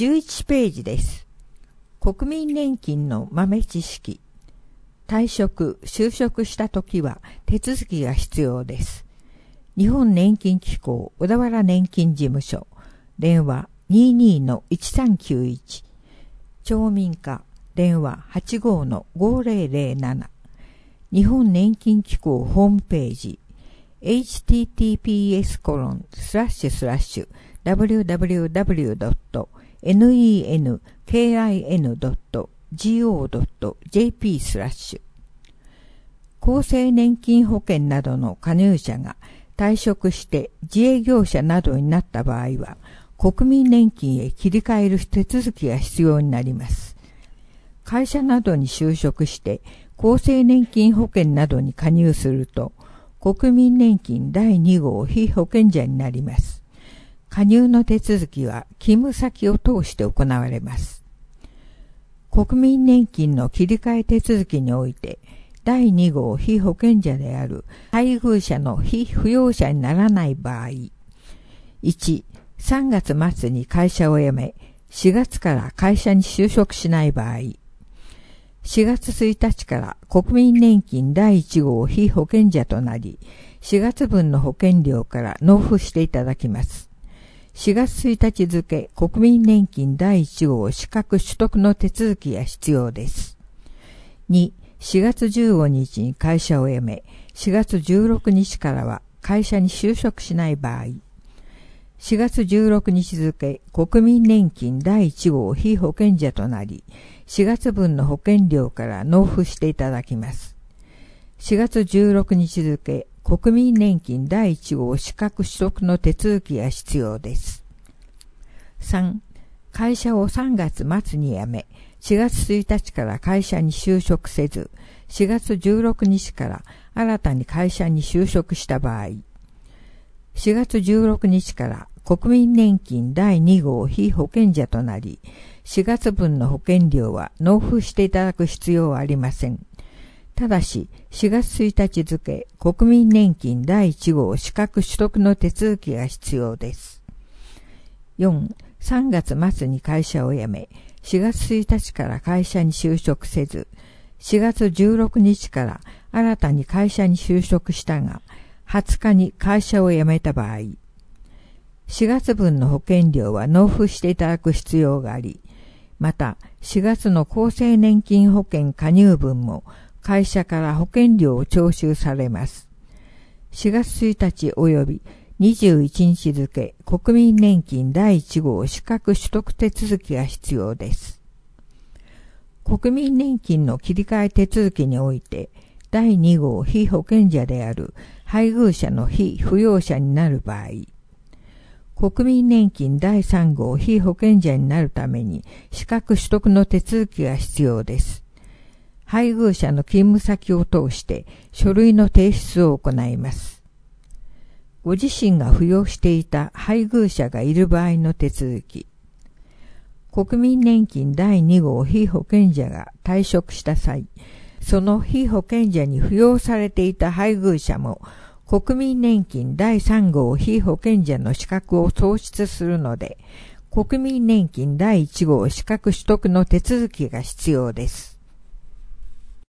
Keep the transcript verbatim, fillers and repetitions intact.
じゅういちページです。国民年金の豆知識。退職、就職したときは手続きが必要です。日本年金機構小田原年金事務所、電話 にじゅうにのいちさんきゅういち、町民課、電話 はちごのごぜろぜろなな、日本年金機構ホームページ、エイチティーティーピーエスコロンスラッシュスラッシュダブリューダブリューダブリュードットネンキンドットゴードットジェーピー スラッシュ。厚生年金保険などの加入者が退職して自営業者などになった場合は、国民年金へ切り替える手続きが必要になります。会社などに就職して厚生年金保険などに加入すると、国民年金だいに号被保険者になります。加入の手続きは勤務先を通して行われます。国民年金の切り替え手続きにおいて、だいに号被保険者である配偶者の被扶養者にならない場合、いち、さんがつ末に会社を辞め、しがつから会社に就職しない場合、しがつついたちから国民年金だいいち号被保険者となり、しがつぶんの保険料から納付していただきます。しがつついたち付国民年金だいいち号資格取得の手続きが必要です。に、しがつじゅうごにちに会社を辞め、しがつじゅうろくにちからは会社に就職しない場合、しがつじゅうろくにち付国民年金だいいち号被保険者となり、しがつぶんの保険料から納付していただきます。しがつじゅうろくにち付国民年金だいいち号資格取得の手続きが必要です。さん、会社をさんがつ末に辞め、しがつついたちから会社に就職せず、しがつじゅうろくにちから新たに会社に就職した場合、しがつじゅうろくにちから国民年金だいに号被保険者となり、しがつぶんの保険料は納付していただく必要はありません。ただし、しがつついたち付国民年金だいいち号資格取得の手続きが必要です。よん、さんがつ末に会社を辞め、しがつついたちから会社に就職せず、しがつじゅうろくにちから新たに会社に就職したが、はつかに会社を辞めた場合、しがつぶんの保険料は納付していただく必要があり、またしがつの厚生年金保険加入分も会社から保険料を徴収されます。しがつついたち及びにじゅういちにち付国民年金だいいち号資格取得手続きが必要です。国民年金の切り替え手続きにおいて、だいに号被保険者である配偶者の被扶養者になる場合、国民年金だいさん号被保険者になるために資格取得の手続きが必要です。配偶者の勤務先を通して書類の提出を行います。ご自身が扶養していた配偶者がいる場合の手続き。国民年金だいに号被保険者が退職した際、その被保険者に扶養されていた配偶者も国民年金だいさん号被保険者の資格を創出するので、国民年金だいいち号資格取得の手続きが必要です。